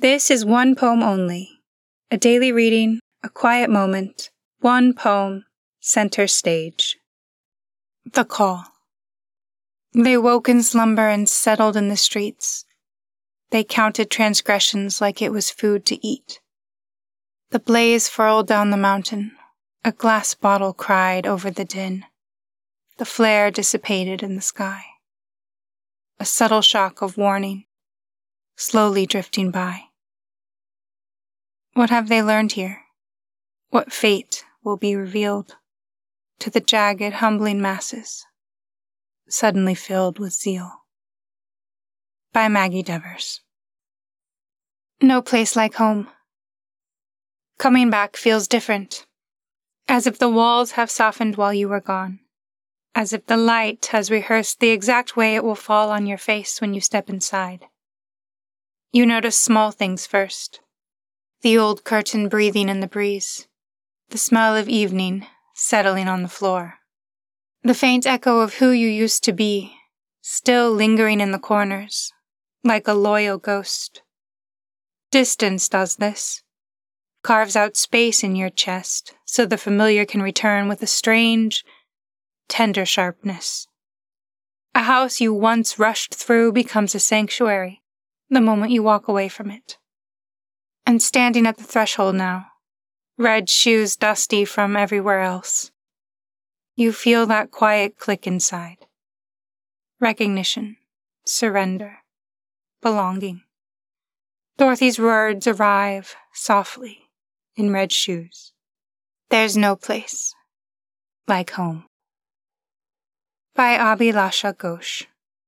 This is one poem only. A daily reading, a quiet moment, one poem, center stage. The Call. They woke in slumber and settled in the streets. They counted transgressions like it was food to eat. The blaze furled down the mountain. A glass bottle cried over the din. The flare dissipated in the sky. A subtle shock of warning, slowly drifting by. What have they learned here? What fate will be revealed to the jagged, humbling masses, suddenly filled with zeal? By Maggie Devers. No place like home. Coming back feels different, as if the walls have softened while you were gone, as if the light has rehearsed the exact way it will fall on your face when you step inside. You notice small things first. The old curtain breathing in the breeze, the smell of evening settling on the floor, the faint echo of who you used to be, still lingering in the corners, like a loyal ghost. Distance does this, carves out space in your chest so the familiar can return with a strange, tender sharpness. A house you once rushed through becomes a sanctuary the moment you walk away from it. And standing at the threshold now, red shoes dusty from everywhere else, you feel that quiet click inside. Recognition, surrender, belonging. Dorothy's words arrive softly in red shoes. There's no place like home. By Abhilasha Ghosh.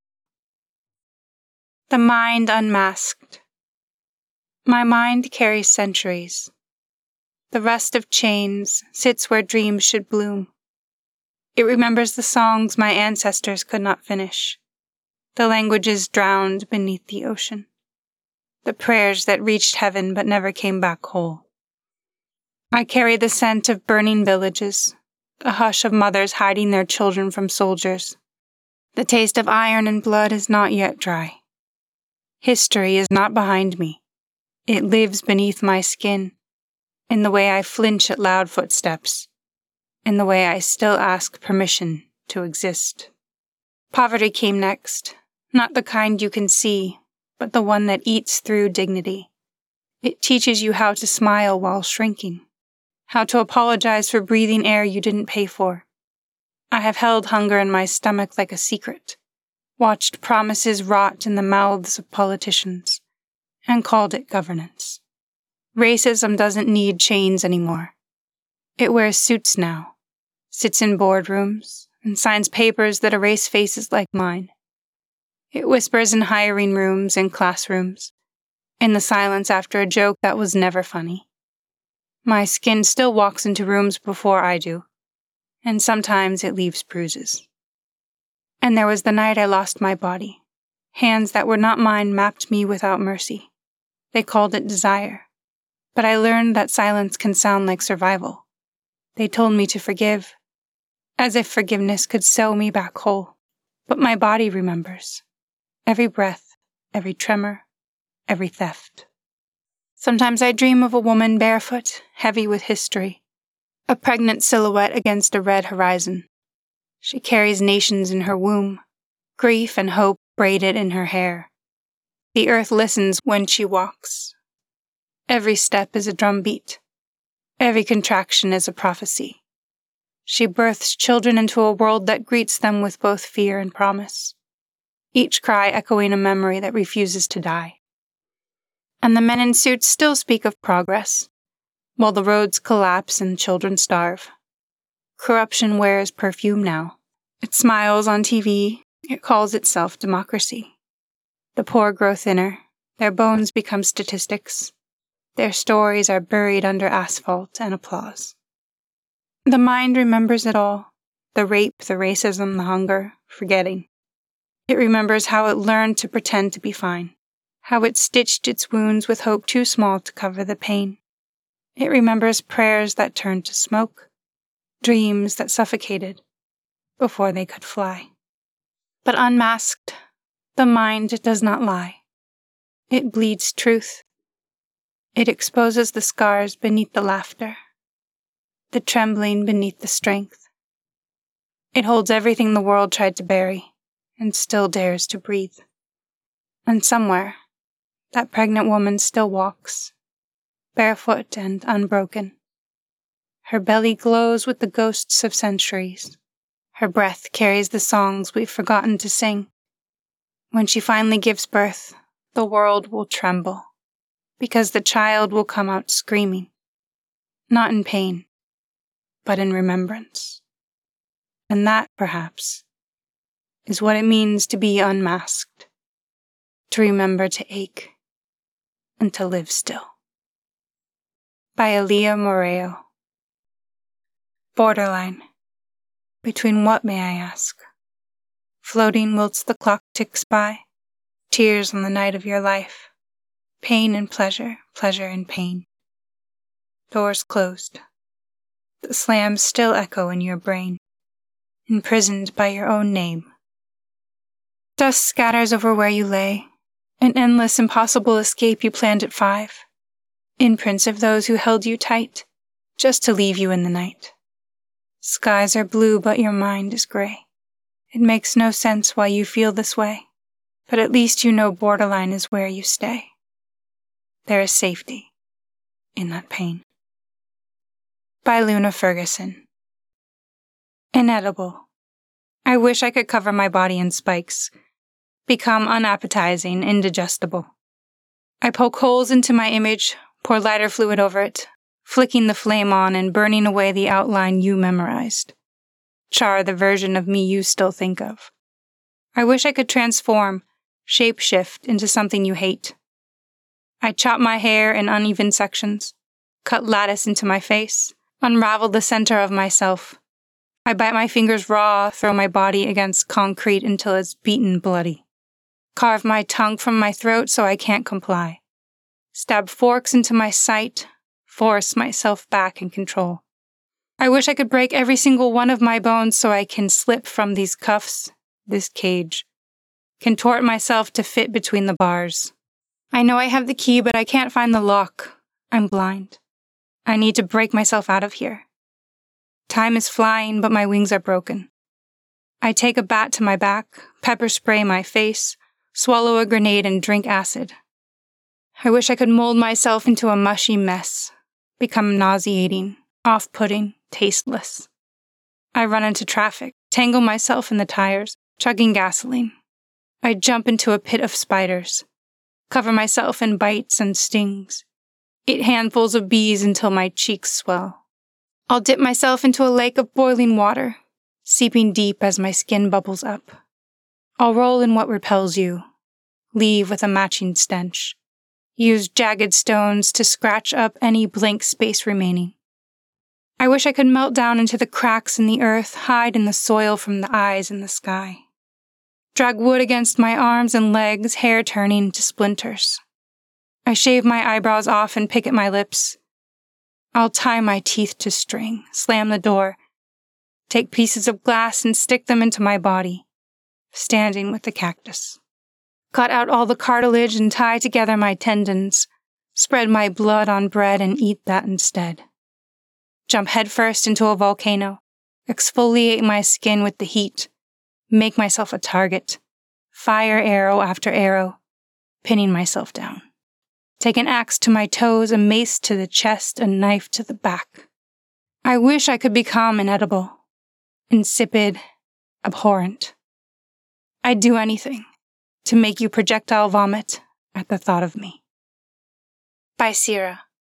The Mind Unmasked. My mind carries centuries. The rust of chains sits where dreams should bloom. It remembers the songs my ancestors could not finish, the languages drowned beneath the ocean, the prayers that reached heaven but never came back whole. I carry the scent of burning villages, the hush of mothers hiding their children from soldiers. The taste of iron and blood is not yet dry. History is not behind me. It lives beneath my skin, in the way I flinch at loud footsteps, in the way I still ask permission to exist. Poverty came next, not the kind you can see, but the one that eats through dignity. It teaches you how to smile while shrinking, how to apologize for breathing air you didn't pay for. I have held hunger in my stomach like a secret, watched promises rot in the mouths of politicians, and called it governance. Racism doesn't need chains anymore. It wears suits now, sits in boardrooms, and signs papers that erase faces like mine. It whispers in hiring rooms and classrooms, in the silence after a joke that was never funny. My skin still walks into rooms before I do, and sometimes it leaves bruises. And there was the night I lost my body. Hands that were not mine mapped me without mercy. They called it desire. But I learned that silence can sound like survival. They told me to forgive, as if forgiveness could sew me back whole. But my body remembers. Every breath, every tremor, every theft. Sometimes I dream of a woman barefoot, heavy with history, a pregnant silhouette against a red horizon. She carries nations in her womb, grief and hope braided in her hair. The earth listens when she walks. Every step is a drumbeat. Every contraction is a prophecy. She births children into a world that greets them with both fear and promise, each cry echoing a memory that refuses to die. And the men in suits still speak of progress, while the roads collapse and children starve. Corruption wears perfume now. It smiles on TV. It calls itself democracy. The poor grow thinner. Their bones become statistics. Their stories are buried under asphalt and applause. The mind remembers it all. The rape, the racism, the hunger, forgetting. It remembers how it learned to pretend to be fine. How it stitched its wounds with hope too small to cover the pain. It remembers prayers that turned to smoke. Dreams that suffocated before they could fly. But unmasked, the mind does not lie. It bleeds truth, It exposes the scars beneath the laughter, the trembling beneath the strength. It holds everything the world tried to bury, and still dares to breathe. And somewhere, that pregnant woman still walks, barefoot and unbroken. Her belly glows with the ghosts of centuries. Her breath carries the songs we've forgotten to sing. When she finally gives birth, the world will tremble, because the child will come out screaming, not in pain, but in remembrance. And that, perhaps, is what it means to be unmasked, to remember to ache, and to live still. By Aaliyah Moreo. Borderline. Between what, may I ask? Floating whilst the clock ticks by, tears on the night of your life, pain and pleasure, pleasure and pain. Doors closed. The slams still echo in your brain, imprisoned by your own name. Dust scatters over where you lay, an endless, impossible escape you planned at 5. Imprints of those who held you tight, just to leave you in the night. Skies are blue, but your mind is gray. It makes no sense why you feel this way, but at least you know borderline is where you stay. There is safety in that pain. By Luna Ferguson. Inedible. I wish I could cover my body in spikes, become unappetizing, indigestible. I poke holes into my image, pour lighter fluid over it, flicking the flame on and burning away the outline you memorized. Char the version of me you still think of. I wish I could transform, shape-shift into something you hate. I chop my hair in uneven sections, cut lattice into my face, unravel the center of myself. I bite my fingers raw, throw my body against concrete until it's beaten bloody. Carve my tongue from my throat so I can't comply. Stab forks into my sight, force myself back in control. I wish I could break every single one of my bones so I can slip from these cuffs, this cage. Contort myself to fit between the bars. I know I have the key, but I can't find the lock. I'm blind. I need to break myself out of here. Time is flying, but my wings are broken. I take a bat to my back, pepper spray my face, swallow a grenade and drink acid. I wish I could mold myself into a mushy mess, become nauseating, off-putting, tasteless. I run into traffic, tangle myself in the tires, chugging gasoline. I jump into a pit of spiders, cover myself in bites and stings, eat handfuls of bees until my cheeks swell. I'll dip myself into a lake of boiling water, seeping deep as my skin bubbles up. I'll roll in what repels you, leave with a matching stench, use jagged stones to scratch up any blank space remaining. I wish I could melt down into the cracks in the earth, hide in the soil from the eyes in the sky. Drag wood against my arms and legs, hair turning to splinters. I shave my eyebrows off and pick at my lips. I'll tie my teeth to string, slam the door, take pieces of glass and stick them into my body, standing with the cactus. Cut out all the cartilage and tie together my tendons, spread my blood on bread and eat that instead. Jump headfirst into a volcano, exfoliate my skin with the heat, make myself a target, fire arrow after arrow, pinning myself down. Take an axe to my toes, a mace to the chest, a knife to the back. I wish I could become inedible, insipid, abhorrent. I'd do anything to make you projectile vomit at the thought of me. By Sierra.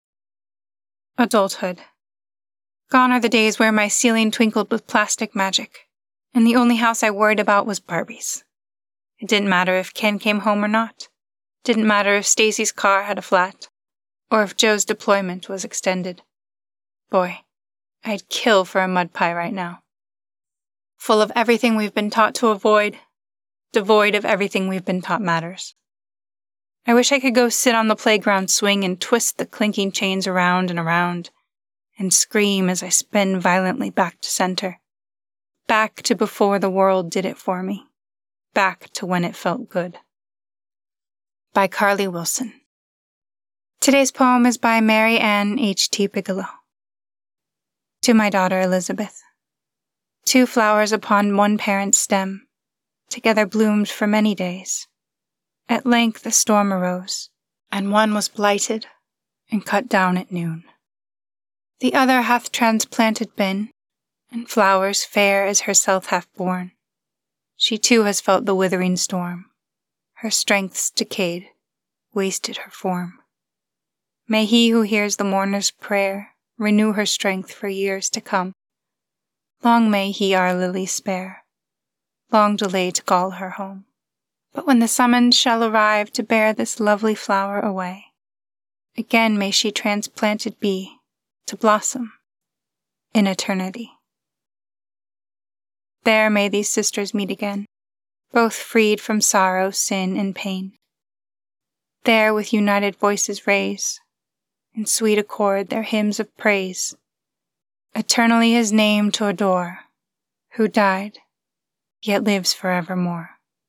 Adulthood. Gone are the days where my ceiling twinkled with plastic magic, and the only house I worried about was Barbie's. It didn't matter if Ken came home or not. Didn't matter if Stacy's car had a flat, or if Joe's deployment was extended. Boy, I'd kill for a mud pie right now. Full of everything we've been taught to avoid, devoid of everything we've been taught matters. I wish I could go sit on the playground swing and twist the clinking chains around, and scream as I spin violently back to center. Back to before the world did it for me. Back to when it felt good. By Carly Wilson. Today's poem is by Mary Ann H.T. Bigelow. To my daughter Elizabeth. 2 flowers upon one parent stem, together bloomed for many days. At length a storm arose, and one was blighted and cut down at noon. The other hath transplanted been, and flowers fair as herself hath borne. She too has felt the withering storm. Her strength's decayed, wasted her form. May he who hears the mourner's prayer renew her strength for years to come. Long may he our lily spare, long delay to call her home. But when the summons shall arrive to bear this lovely flower away, again may she transplanted be, to blossom in eternity. There may these sisters meet again, both freed from sorrow, sin, and pain. There with united voices raise, in sweet accord, their hymns of praise, eternally his name to adore, who died, yet lives forevermore.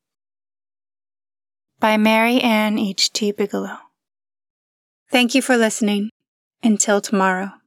By Mary Ann H.T. Bigelow. Thank you for listening. Until tomorrow.